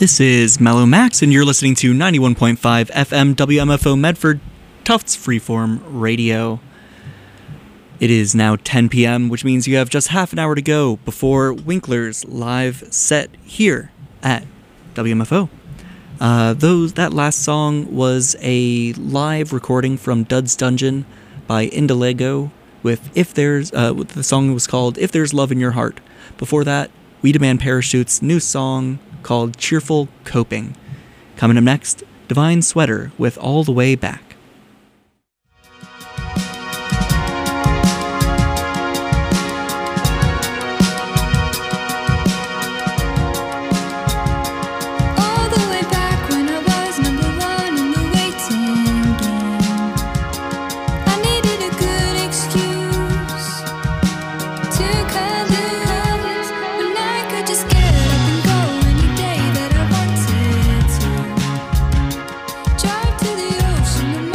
This is Mellow Max, and you're listening to 91.5 FM WMFO Medford, Tufts Freeform Radio. It is now 10 p.m., which means you have just half an hour to go before Winkler's live set here at WMFO. That last song was a live recording from Dud's Dungeon by Indalego with the song was called If There's Love in Your Heart. Before that, We Demand Parachute's new song called Cheerful Coping. Coming up next, Divine Sweater with All the Way Back. Drive to the ocean.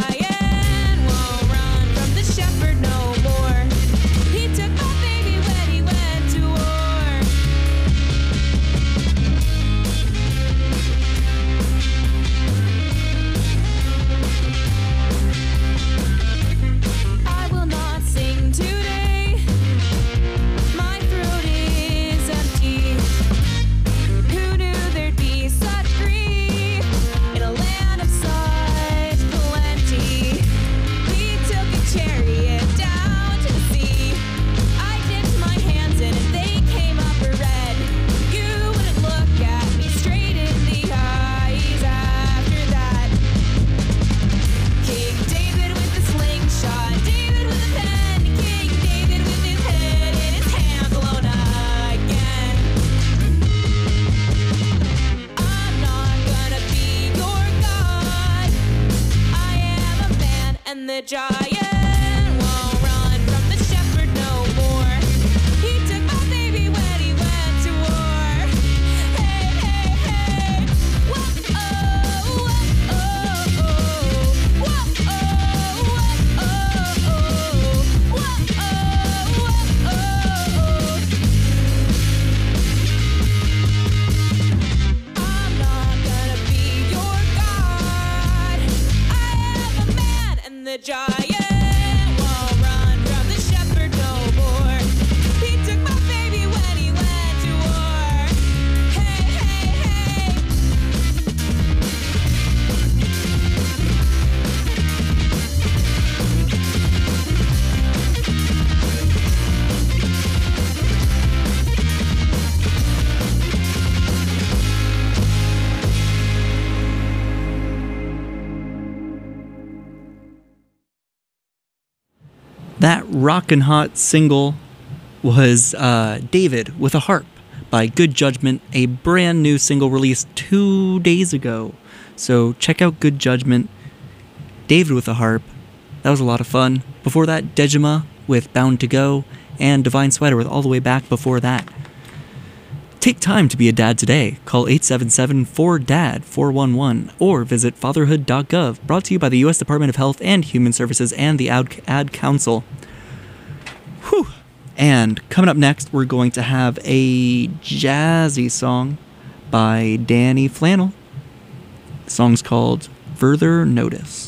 giant won't run from the shepherd no more. He took my baby when he went to war. I will not sing today. My throat is empty. Who knew there'd be such grief in a land of such plenty? We took a chariot down to the sea. I dipped my hands in and they came up red. You wouldn't look at me straight in the eyes after that. King David with the slingshot, David with a pen, King David with his head in his hands alone again. I'm not gonna be your God. I am a man, and the giant won't run from the shepherd no more. He took my baby when he went to war. Hey, hey, hey. Whoa, oh, whoa, oh, oh. Whoa, oh, whoa, oh, oh. Whoa, oh, whoa, oh, oh. I'm not gonna be your God. I am a man, and the giant won't run from the shepherd no more. He took my baby when he went to war. Hey, hey, hey. That rockin' hot single was David with a Harp by Good Judgment, a brand new single released 2 days ago. So check out Good Judgment, David with a Harp. That was a lot of fun. Before that, Dejima with Bound to Go, and Divine Sweater with All the Way Back before that. Take time to be a dad today. Call 877-4DAD-411 or visit fatherhood.gov, brought to you by the U.S. Department of Health and Human Services and the Ad Council. Whew. And coming up next, we're going to have a jazzy song by Danny Flannel. The song's called Further Notice.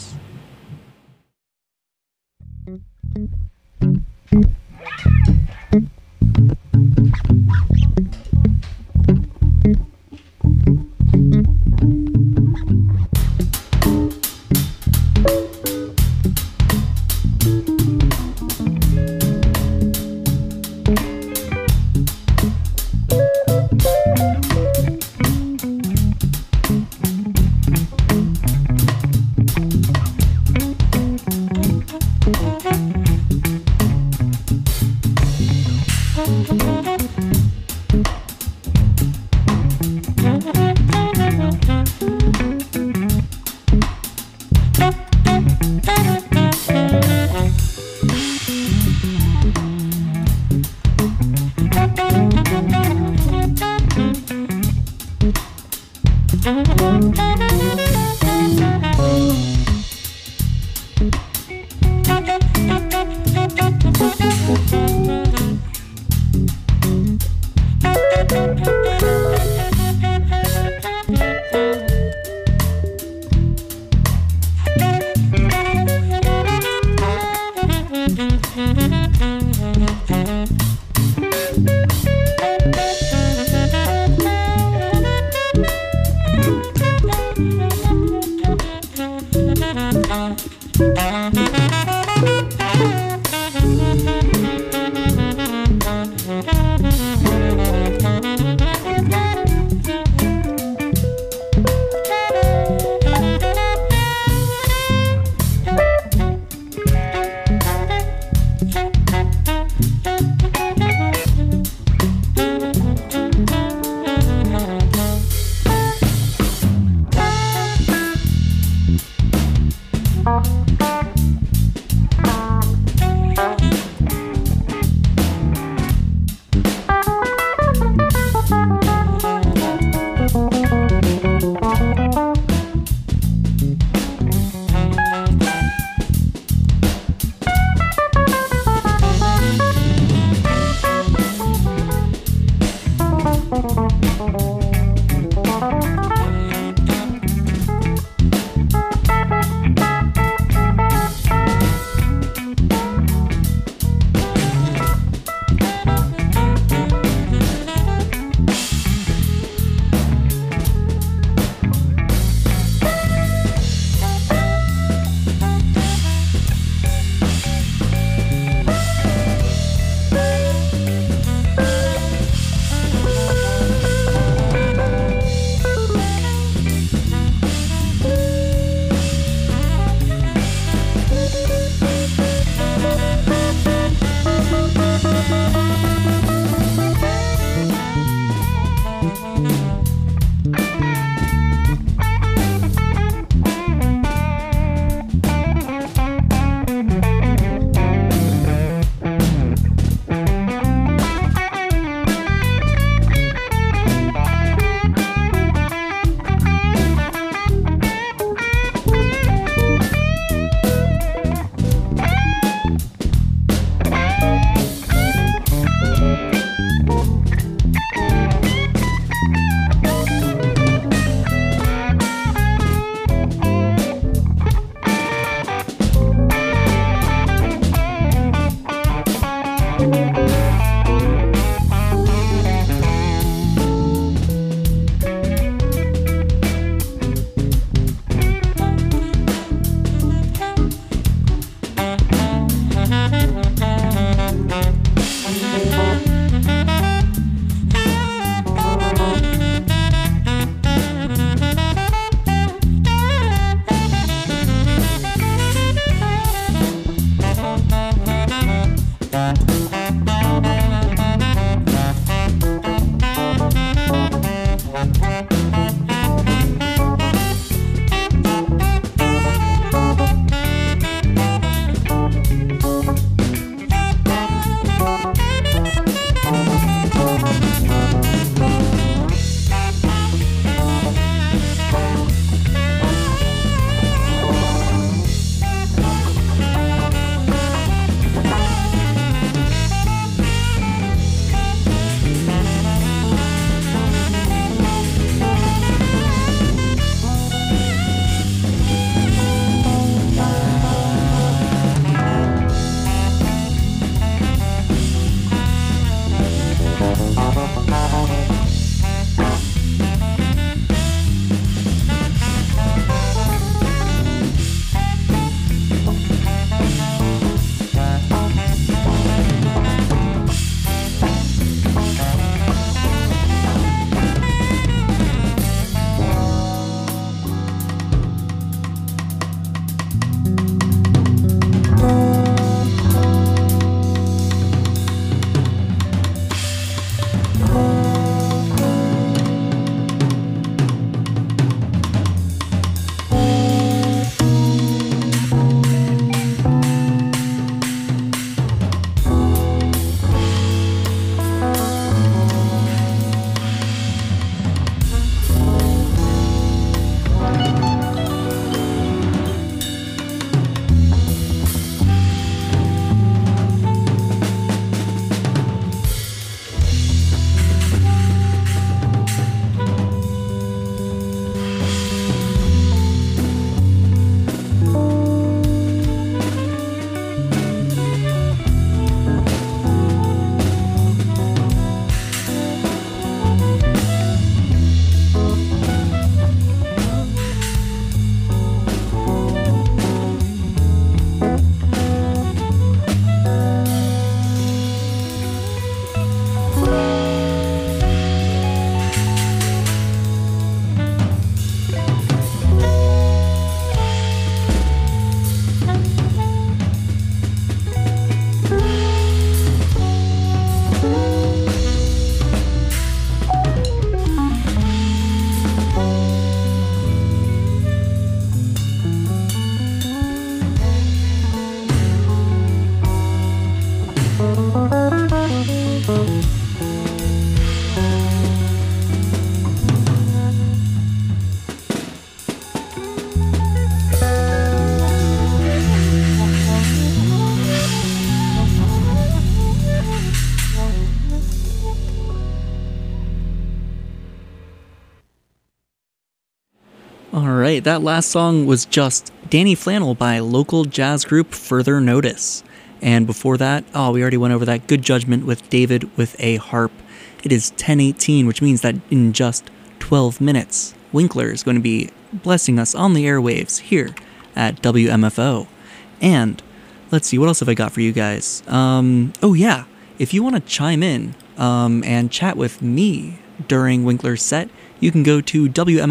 right, that last song was just Danny Flannel by local jazz group Further Notice. And before that, we already went over that, Good Judgment with David with a Harp. It is 10:18, which means that in just 12 minutes, Winkler is going to be blessing us on the airwaves here at WMFO. And let's see, what else have I got for you guys? If you want to chime in and chat with me during Winkler's set, you can go to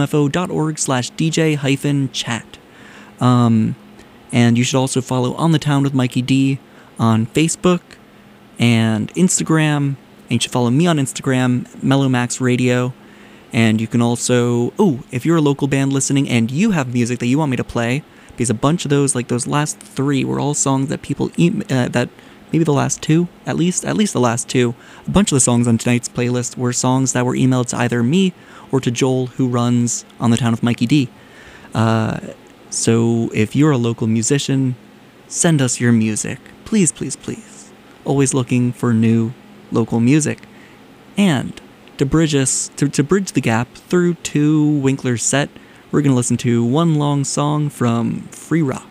wmfo.org/DJ-chat. And you should also follow On the Town with Mikey D on Facebook and Instagram. And you should follow me on Instagram, Mellowmax Radio. And you can also, if you're a local band listening and you have music that you want me to play, because a bunch of those, like those last 3, were all songs that people, that maybe the last 2, at least the last 2. A bunch of the songs on tonight's playlist were songs that were emailed to either me or to Joel, who runs On the Town with Mikey D. So if you're a local musician, send us your music. Please, please, please. Always looking for new local music. And to bridge the gap through to Winkler's set, we're going to listen to one long song from Free Rock.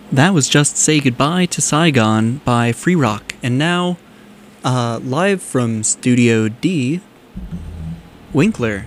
That was just Say Goodbye to Saigon by Free Rock. And now, live from Studio D, Winkler.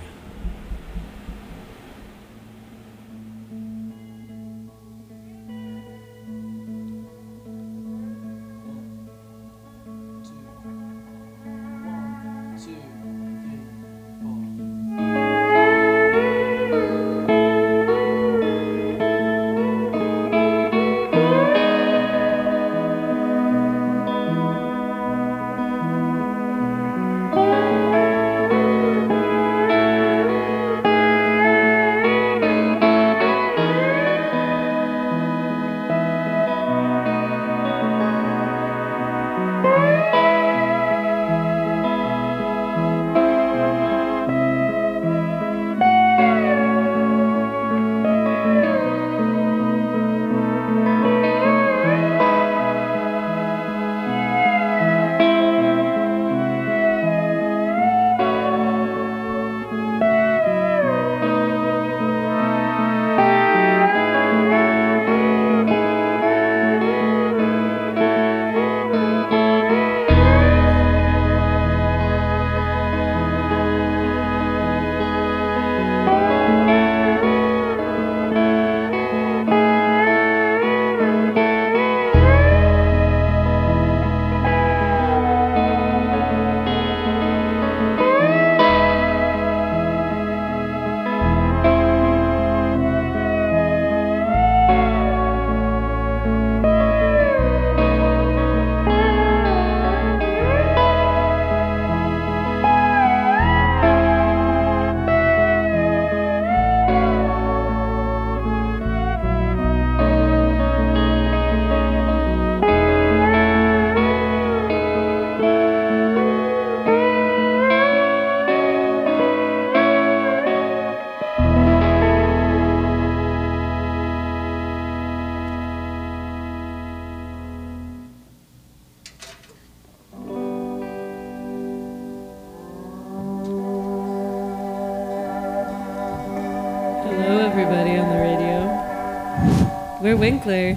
We're Winkler.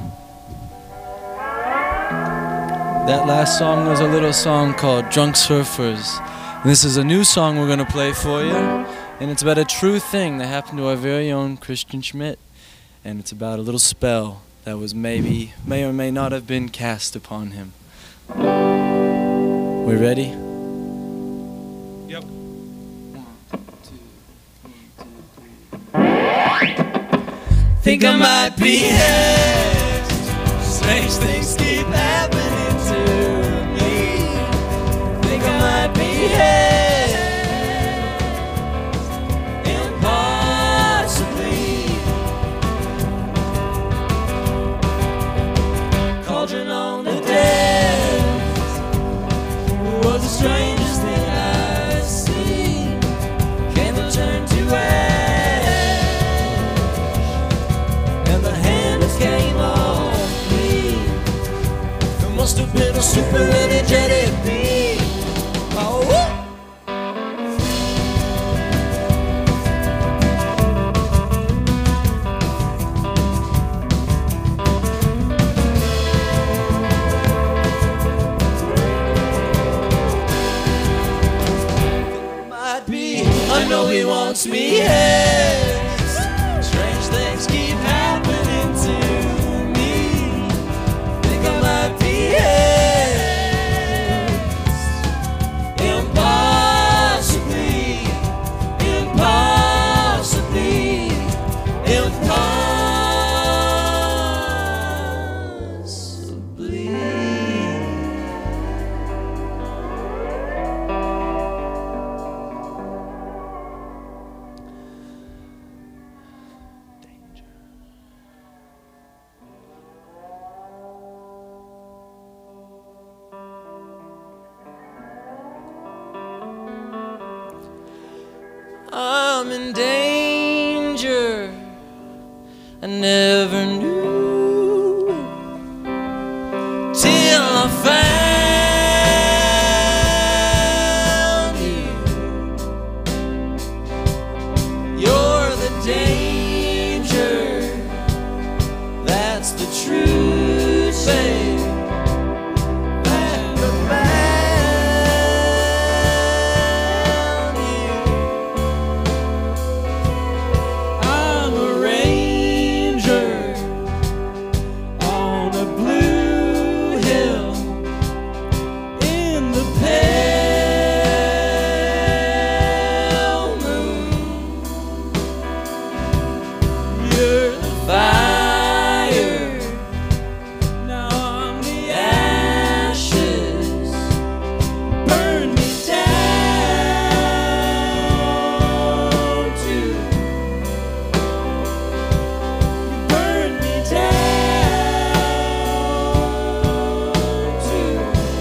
That last song was a little song called Drunk Surfers. And this is a new song we're going to play for you. And it's about a true thing that happened to our very own Christian Schmidt. And it's about a little spell that was may or may not have been cast upon him. We ready? Yep. 1, 2, 3. Think I might be hexed. Strange things keep happening to me. Think I might be hexed. Impossibly. Cauldron on the depths was the strangest thing I've seen. Candle turned to ash. Came on me. There must have been a super energetic beam. Oh, might be. I know he wants me here. Strange things keep happening to me. Think I might be hexed. Impossibly, impossibly, impossibly. I'm in danger. I never knew till I found you. You're the danger. That's the truth. say that I found you. I'm a ranger on a blue hill in the pale moon. You're the fire, now I'm the ashes. Burn me down too. Burn me down too.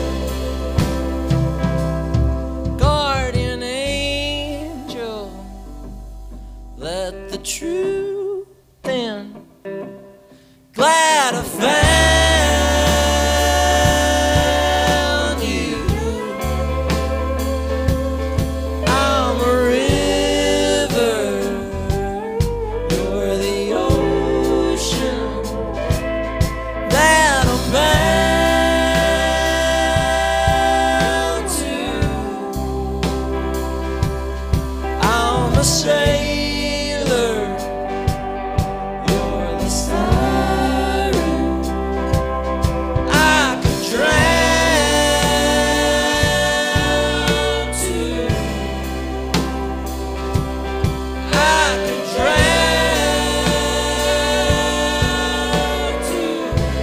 Guardian angel, let the truth in. Glad I found you. I'm a river, you're the ocean that I'm bound to. I'm a sailor, you're the siren I could drown too. I could drown too.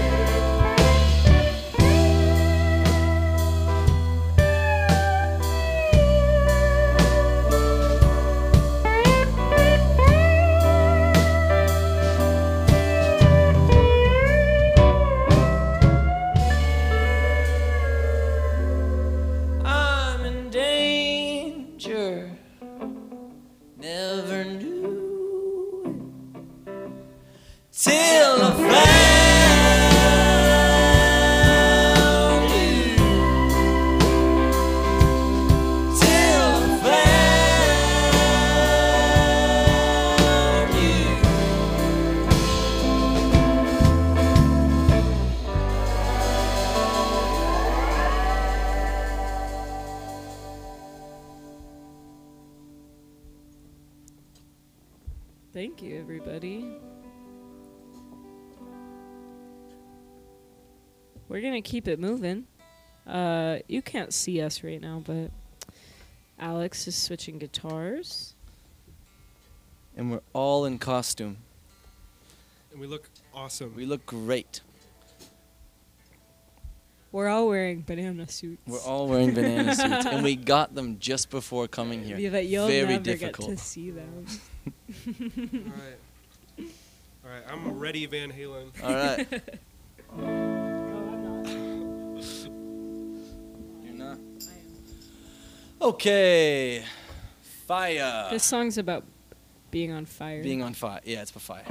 I'm in danger, never knew it till I found you. Till I found you. Thank you, everybody. We're gonna keep it moving. You can't see us right now, but Alex is switching guitars. And we're all in costume. And we look awesome. We look great. We're all wearing banana suits. We're all wearing banana suits, and we got them just before coming here. Yeah, but you'll Very never difficult. get to see them. All right. All right. I'm ready, Van Halen. All right. You're not. Okay. Fire. This song's about being on fire. Being on fire. Yeah, it's for fire.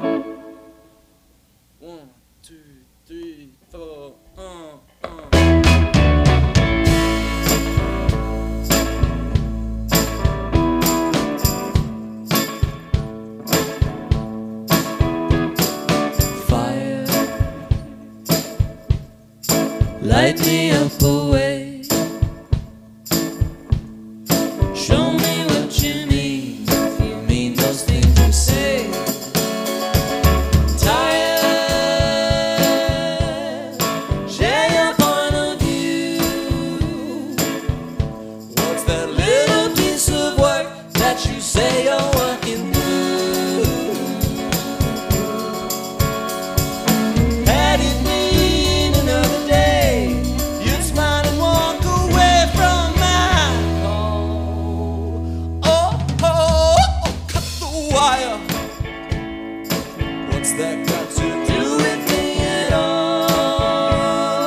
1, 2, 3, 4. Fire, light me up away. Show me what you mean. You mean those things you say. Tired, share your point of view. What's that little piece of work that you say you're working through? Had it been another day, you'd smile and walk away from my call. Oh, oh, oh, cut the wire. What's that got to do with me at all?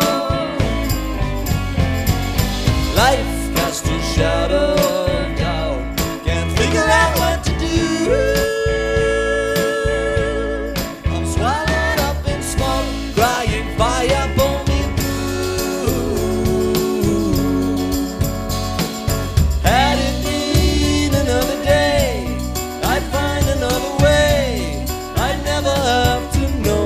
Life casts a shadow of doubt. Can't figure out what to do. I'm swallowed up in smoke, crying fire for me through. Had it been another day, I'd find another way. I'd never have to know.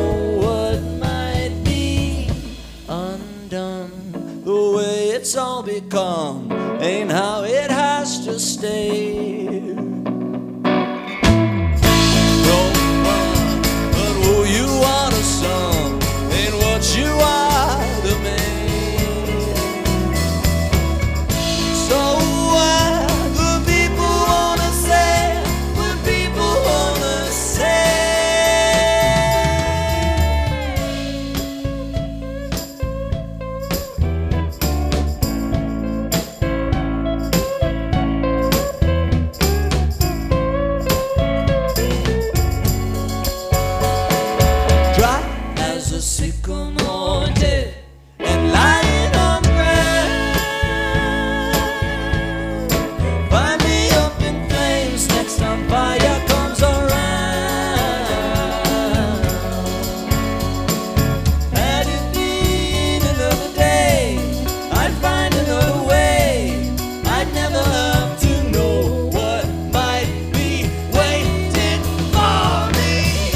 the sycamore dead and lying on the ground. Find me up in flames next time fire comes around. Had it been another day, I'd find another way. I'd never have to know what might be waiting for me.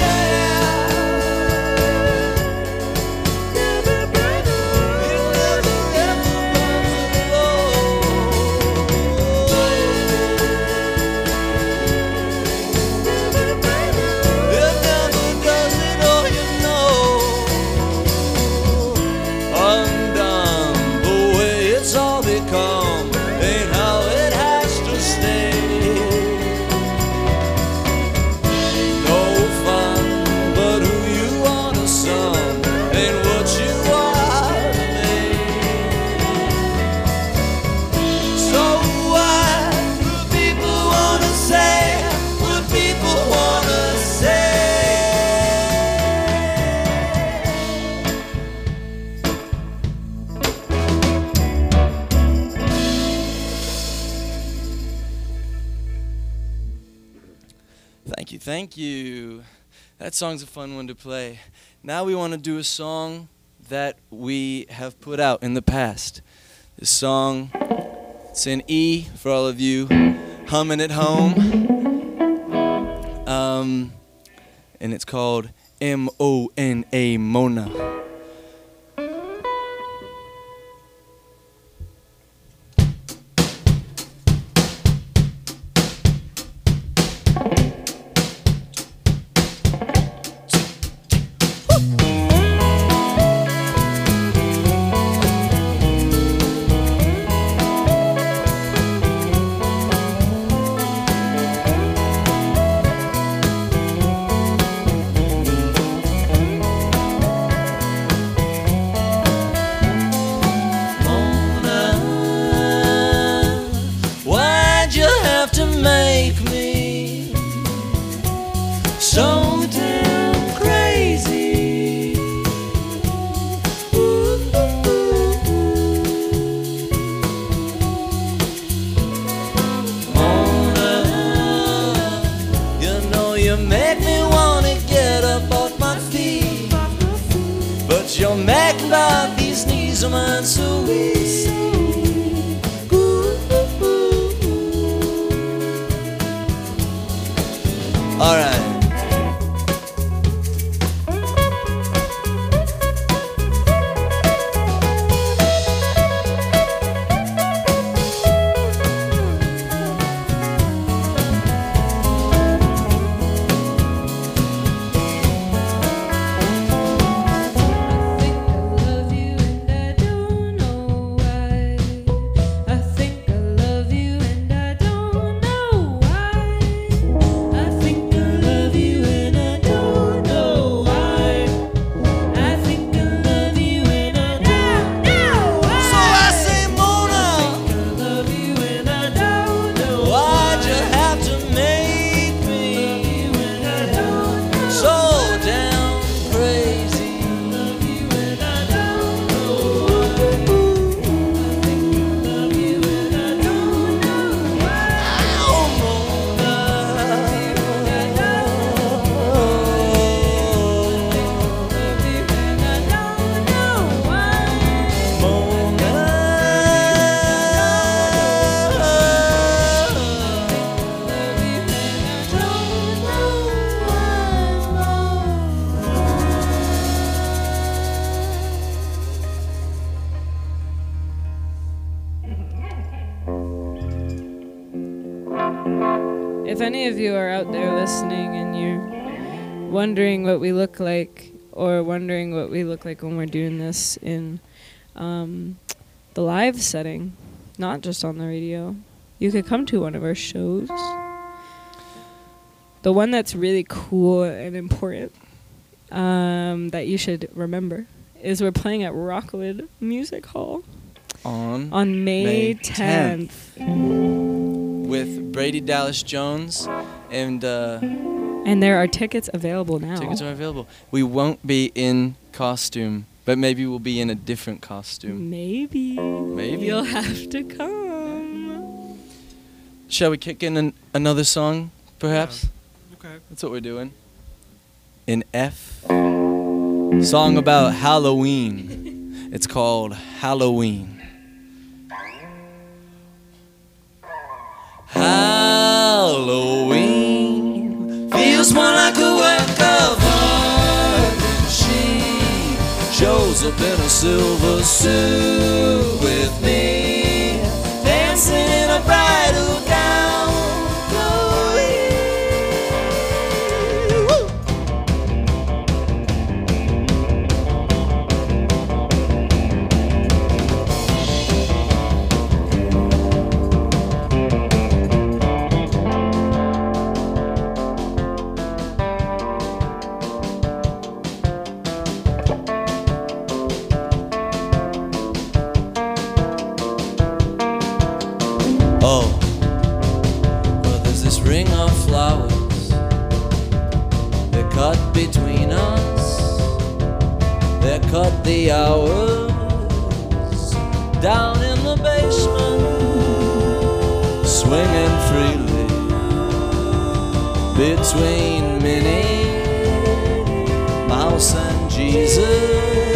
Thank you. That song's a fun one to play. Now we want to do a song that we have put out in the past. This song, it's in E for all of you humming at home. And it's called M-O-N-A, Mona. Make me so damn crazy. Mona, you know you make me wanna get up off my feet, but you're making about these knees of mine so weak. All right. If any of you are out there listening and you're wondering what we look like, or wondering what we look like when we're doing this in the live setting, not just on the radio, you could come to one of our shows. The one that's really cool and important that you should remember is we're playing at Rockwood Music Hall on May 10th. With Brady Dallas Jones and And there are tickets available now. Tickets are available. We won't be in costume, but maybe we'll be in a different costume. Maybe. Maybe. You'll have to come. Shall we kick in another song, perhaps? Okay. That's what we're doing. In F. Song about Halloween. It's called Halloween. Halloween feels more like a work of art than she shows up in a silver suit with me, dancing in a bridal gown. Woo! Oh, well, there's this ring of flowers that cut between us. They cut the hours down in the basement, swinging freely between Minnie Mouse and Jesus.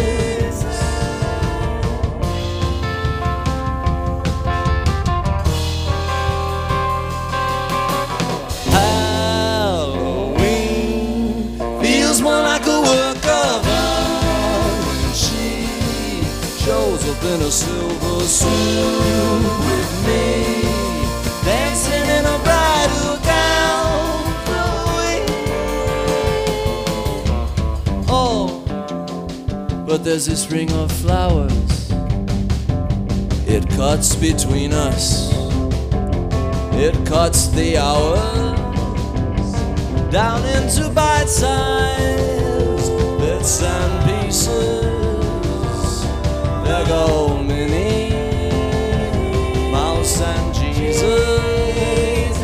Halloween feels more like a work of art when she shows up in a silver suit with me, dancing in a bridal gown. Oh, but there's this ring of flowers. It cuts between us. It cuts the hours down into bite-sized bits and pieces. There go Minnie Mouse and Jesus.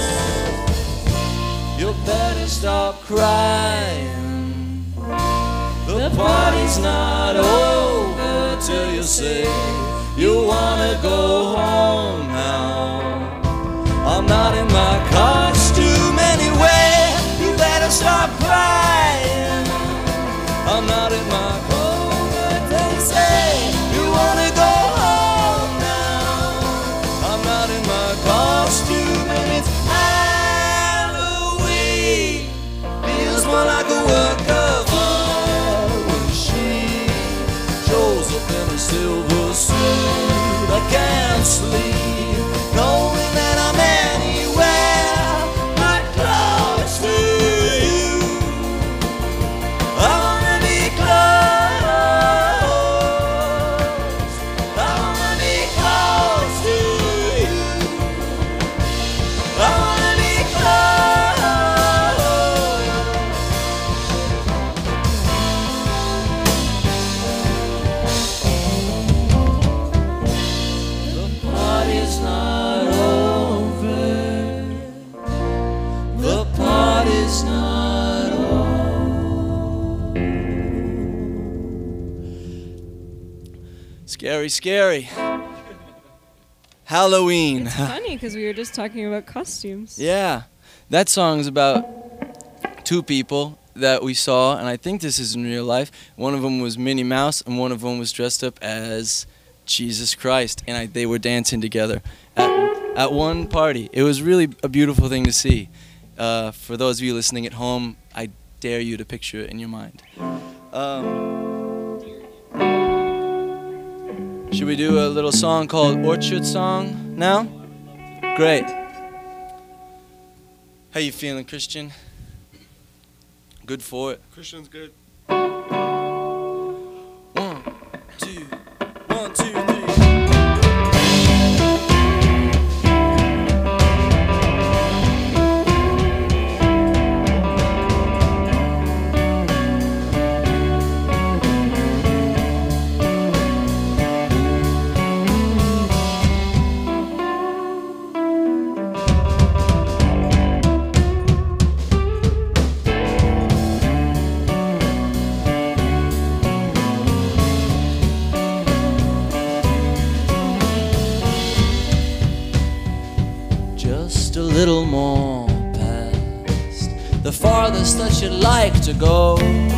You better stop crying. The party's not over till you say you wanna go home now. I'm not in my costume anyway. You better stop crying. I'm not in my coat. They say you wanna go home now. I'm not in my costume and it's Halloween. Feels more like a work of art when she shows up in a silver suit. I can't sleep knowing that I'm anywhere but close to you. I wanna be close. I wanna be close to you. I wanna be The party's not over. The party's not over. Scary, scary. Halloween. It's funny because we were just talking about costumes. Yeah. That song's about two people that we saw, and I think this is in real life. One of them was Minnie Mouse, and one of them was dressed up as Jesus Christ, and they were dancing together at one party. It was really a beautiful thing to see. For those of you listening at home, I dare you to picture it in your mind. Should we do a little song called Orchard Song now? Great. How you feeling, Christian? Good for it. Christian's good. 1, 2, 1, 2, 3. farthest that you'd like to go.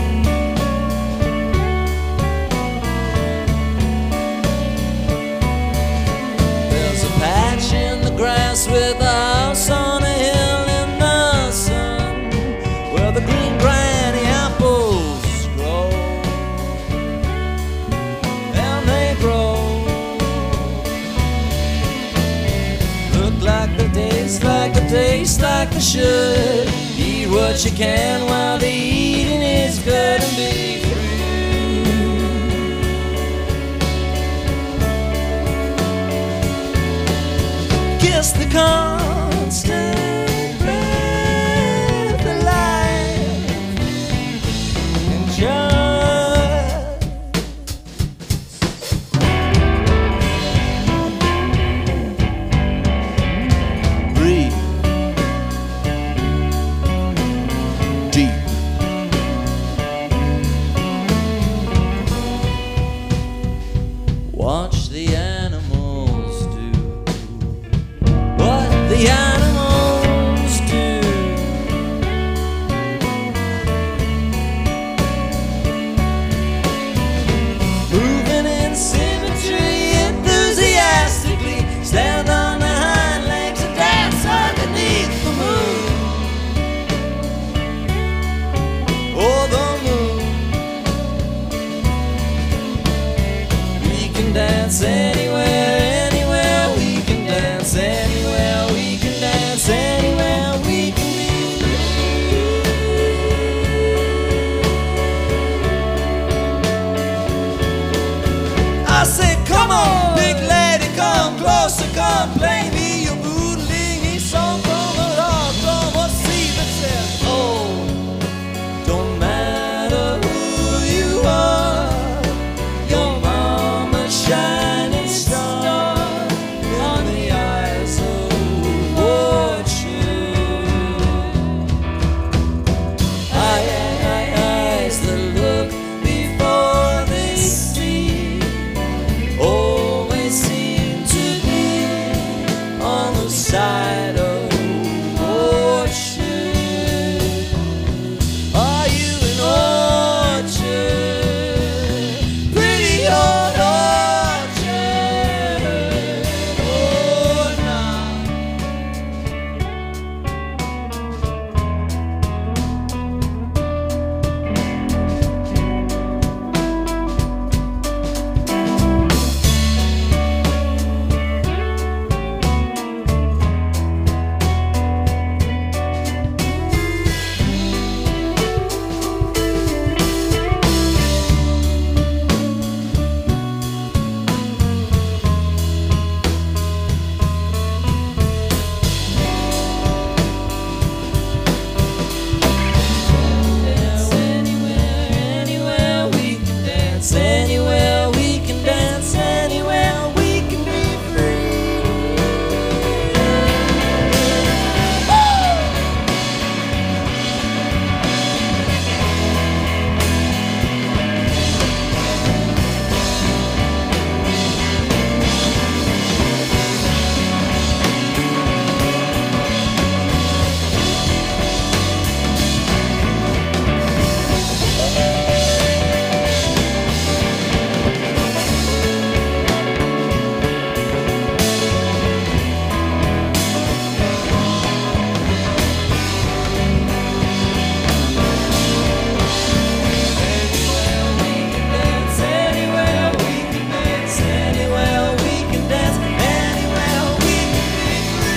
There's a patch in the grass with a house on a hill in the sun, where the green granny apples grow, and they grow. Look like they taste like they should. Eat what you can while the eating is good, and be free. Kiss the constant breath of life. Enjoy. Watch the animals do what the animals do. Moving in symmetry enthusiastically, stand on the hind legs and dance underneath the moon. Oh, the moon. Dance anywhere, anywhere, we can dance anywhere, we can dance anywhere, we can be free. I said, come on, big lady, come closer, come play me your bootling song from a log from a sea that says, oh, don't matter who you are, your shining star on the eyes of orchard. Eyes that look before they see always seem to be on the side of orchard. Are you an orchard? Pretty old orchard. Oh, now. Dance anywhere, anywhere, we can dance anywhere, we can dance anywhere, we can be free. Dance anywhere, we can dance anywhere, we can dance anywhere, we can be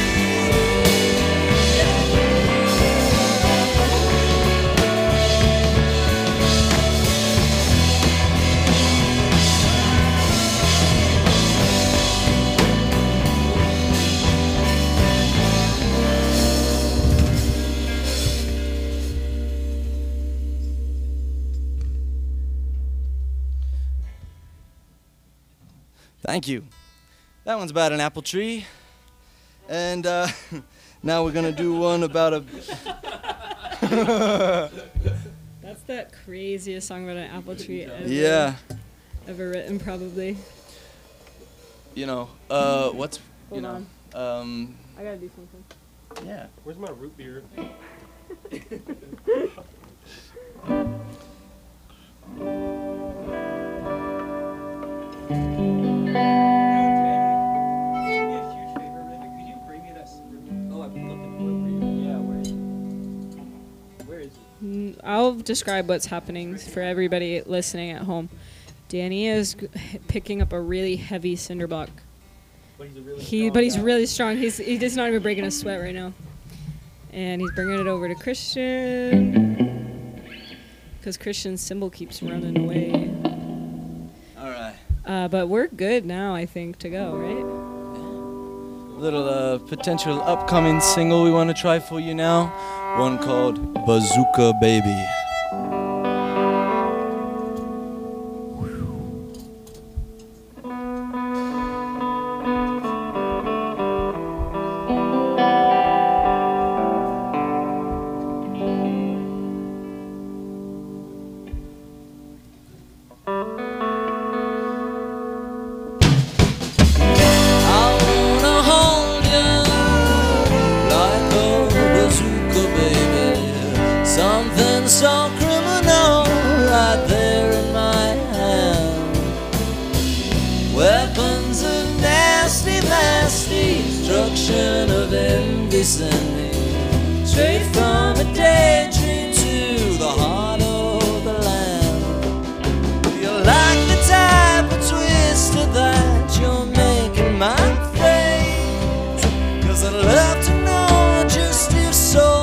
Thank you. That one's about an apple tree. And now we're gonna do one about a That's that craziest song about an apple tree ever written, probably. You know, what's, Hold on. on. I gotta do something. Yeah. Where's my root beer? I'll describe what's happening for everybody listening at home. Danny is picking up a really heavy cinder block. But he's really strong. He's not even breaking a sweat right now. And he's bringing it over to Christian. Because Christian's cymbal keeps running away. All right. But we're good now, I think, to go, right? Little potential upcoming single we want to try for you now. One called Bazooka Baby. Something so criminal right there in my hand. Weapons of nasty, nasty destruction of indecent. Straight from a daydream to the heart of the land. You like the type of twister that you're making my face. 'Cause I'd love to know just if so.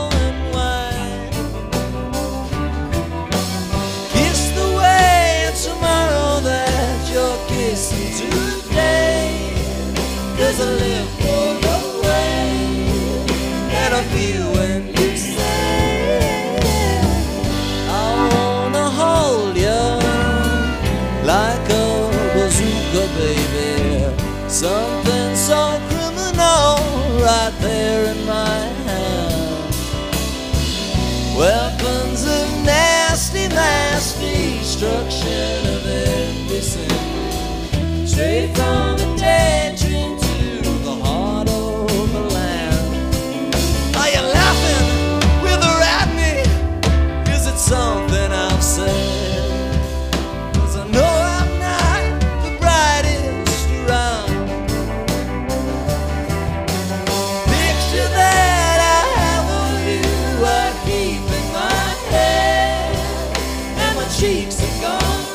Cause I live for the way that I feel when you say I wanna hold you like a bazooka, baby. Something so criminal right there in my hand. Weapons of nasty, nasty destruction of every sin. Straight from the daydream to the heart of the land. Are you laughing with or at me? Is it something I've said? 'Cause I know I'm not the brightest around. Picture that I have of you I keep in my head, and my cheeks are gone.